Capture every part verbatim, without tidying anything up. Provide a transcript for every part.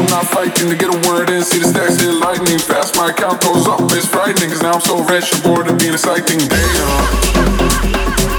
I'm not fighting to get a word in. See the stacks hit lightning fast. My account goes up, it's frightening. Cause now I'm so rich, I'm bored of being exciting. Damn.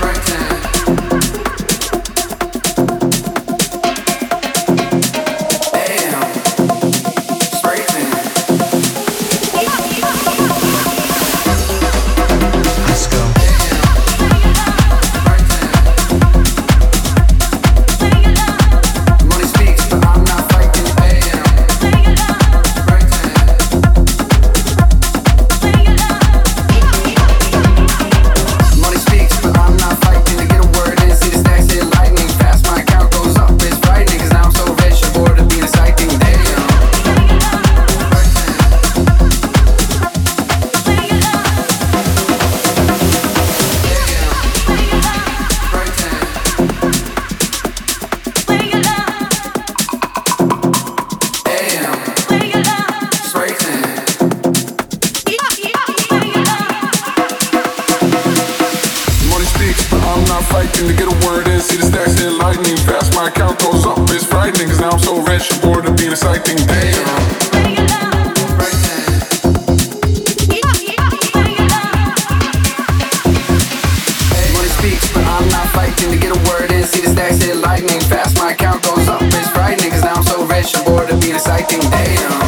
To get a word in, see the stacks hit lightning fast. My account goes up, it's frightening. Cause now I'm so rich, I'm bored of being exciting. Damn. Money speaks, but I'm not fighting to get a word in. See the stacks hit lightning fast. My account goes up, it's frightening. Cause now I'm so rich, I'm bored of being exciting. Damn.